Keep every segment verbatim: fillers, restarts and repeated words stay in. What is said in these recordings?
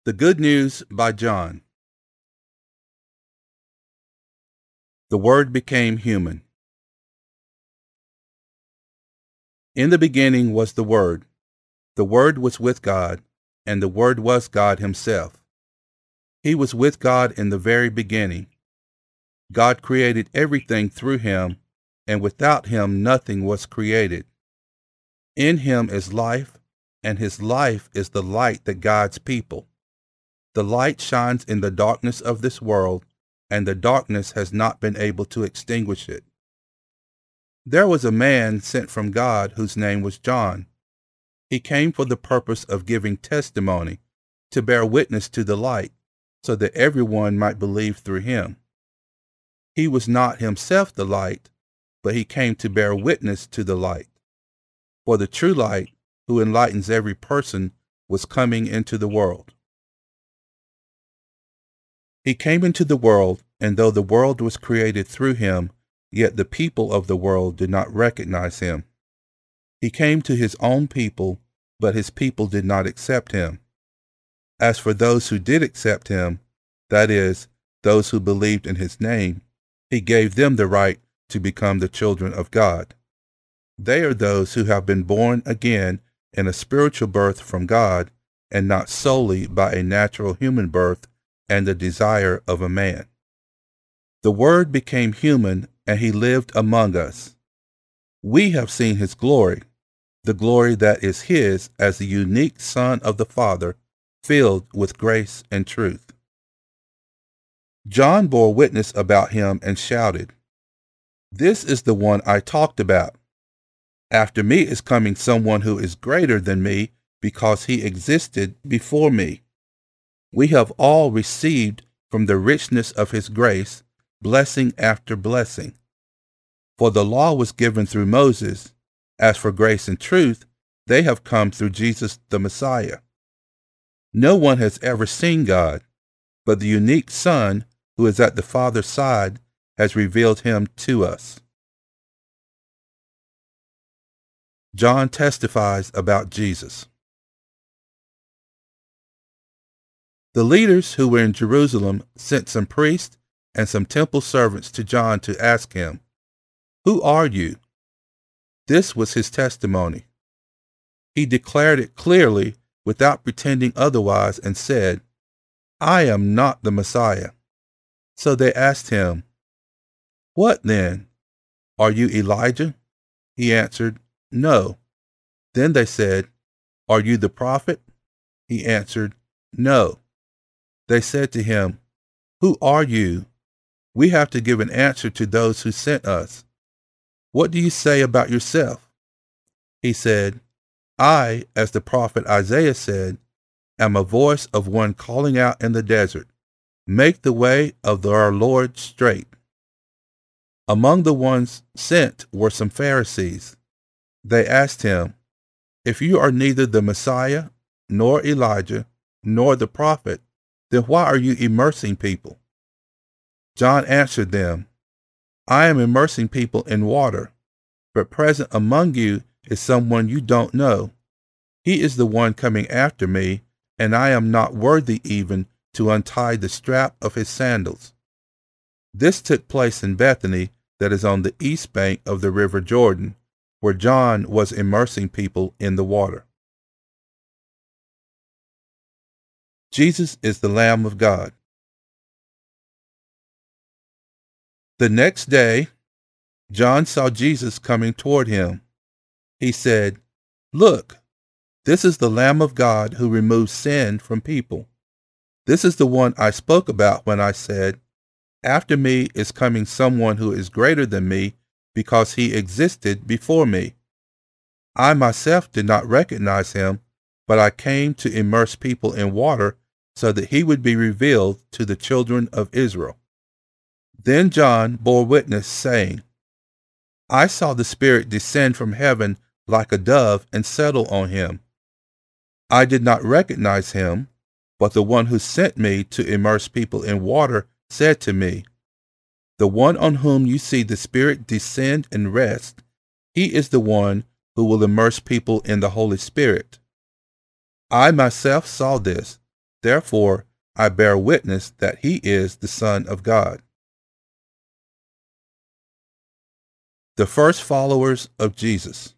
The Good News by John. The Word became human. In the beginning was the Word. The Word was with God, and the Word was God himself. He was with God in the very beginning. God created everything through him, and without him nothing was created. In him is life, and his life is the light that guides people. The light shines in the darkness of this world, and the darkness has not been able to extinguish it. There was a man sent from God whose name was John. He came for the purpose of giving testimony, to bear witness to the light, so that everyone might believe through him. He was not himself the light, but he came to bear witness to the light. For the true light, who enlightens every person, was coming into the world. He came into the world, and though the world was created through him, yet the people of the world did not recognize him. He came to his own people, but his people did not accept him. As for those who did accept him, that is, those who believed in his name, he gave them the right to become the children of God. They are those who have been born again in a spiritual birth from God, and not solely by a natural human birth and the desire of a man. The Word became human, and he lived among us. We have seen his glory, the glory that is his as the unique Son of the Father, filled with grace and truth. John bore witness about him and shouted, "This is the one I talked about. After me is coming someone who is greater than me, because he existed before me. We have all received from the richness of his grace, blessing after blessing. For the law was given through Moses. As for grace and truth, they have come through Jesus the Messiah. No one has ever seen God, but the unique Son, who is at the Father's side, has revealed him to us." John testifies about Jesus. The leaders who were in Jerusalem sent some priests and some temple servants to John to ask him, "Who are you?" This was his testimony. He declared it clearly without pretending otherwise and said, "I am not the Messiah." So they asked him, "What then? Are you Elijah?" He answered, "No." Then they said, "Are you the prophet?" He answered, "No." They said to him, "Who are you? We have to give an answer to those who sent us. What do you say about yourself?" He said, "I, as the prophet Isaiah said, am a voice of one calling out in the desert, 'Make the way of our Lord straight.'" Among the ones sent were some Pharisees. They asked him, "If you are neither the Messiah, nor Elijah, nor the prophet, then why are you immersing people?" John answered them, "I am immersing people in water, but present among you is someone you don't know. He is the one coming after me, and I am not worthy even to untie the strap of his sandals." This took place in Bethany, that is on the east bank of the river Jordan, where John was immersing people in the water. Jesus is the Lamb of God. The next day, John saw Jesus coming toward him. He said, "Look, this is the Lamb of God who removes sin from people. This is the one I spoke about when I said, 'After me is coming someone who is greater than me, because he existed before me.' I myself did not recognize him, but I came to immerse people in water so that he would be revealed to the children of Israel." Then John bore witness, saying, "I saw the Spirit descend from heaven like a dove and settle on him. I did not recognize him, but the one who sent me to immerse people in water said to me, 'The one on whom you see the Spirit descend and rest, he is the one who will immerse people in the Holy Spirit.' I myself saw this, Therefore, I bear witness that he is the Son of God. The first followers of Jesus.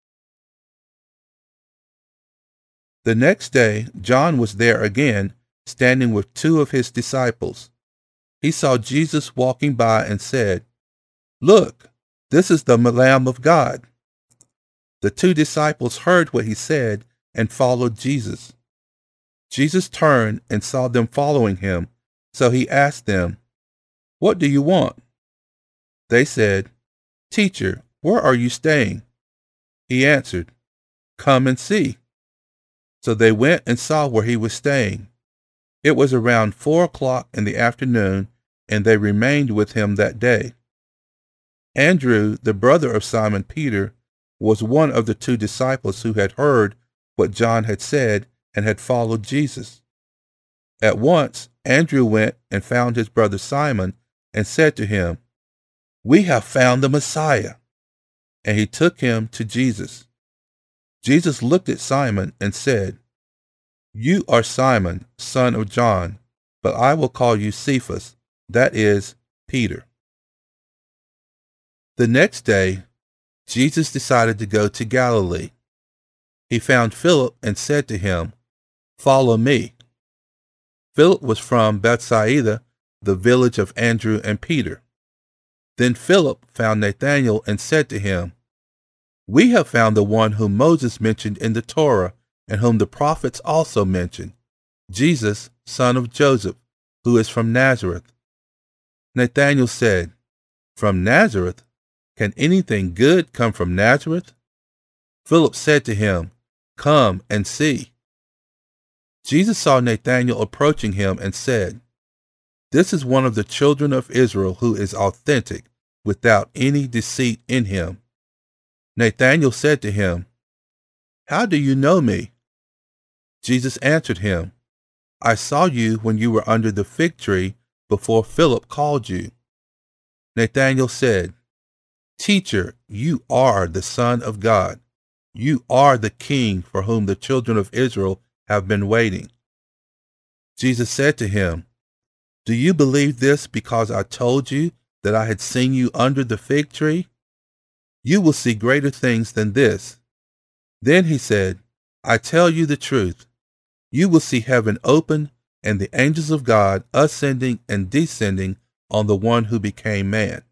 The next day, John was there again, standing with two of his disciples. He saw Jesus walking by and said, "Look, this is the Lamb of God." The two disciples heard what he said and followed Jesus. Jesus turned and saw them following him, so he asked them, "What do you want?" They said, "Teacher, where are you staying?" He answered, "Come and see." So they went and saw where he was staying. It was around four o'clock in the afternoon, and they remained with him that day. Andrew, the brother of Simon Peter, was one of the two disciples who had heard what John had said and had followed Jesus. At once, Andrew went and found his brother Simon and said to him, "We have found the Messiah." And he took him to Jesus. Jesus looked at Simon and said, "You are Simon, son of John, but I will call you Cephas," that is, Peter. The next day, Jesus decided to go to Galilee. He found Philip and said to him, "Follow me." Philip was from Bethsaida, the village of Andrew and Peter. Then Philip found Nathanael and said to him, "We have found the one whom Moses mentioned in the Torah, and whom the prophets also mentioned, Jesus, son of Joseph, who is from Nazareth." Nathanael said, "From Nazareth? Can anything good come from Nazareth?" Philip said to him, "Come and see." Jesus saw Nathanael approaching him and said, "This is one of the children of Israel who is authentic, without any deceit in him." Nathanael said to him, "How do you know me?" Jesus answered him, "I saw you when you were under the fig tree before Philip called you." Nathanael said, "Teacher, you are the Son of God. You are the King for whom the children of Israel have been waiting." Jesus said to him, "Do you believe this because I told you that I had seen you under the fig tree? You will see greater things than this." Then he said, "I tell you the truth. You will see heaven open and the angels of God ascending and descending on the one who became man."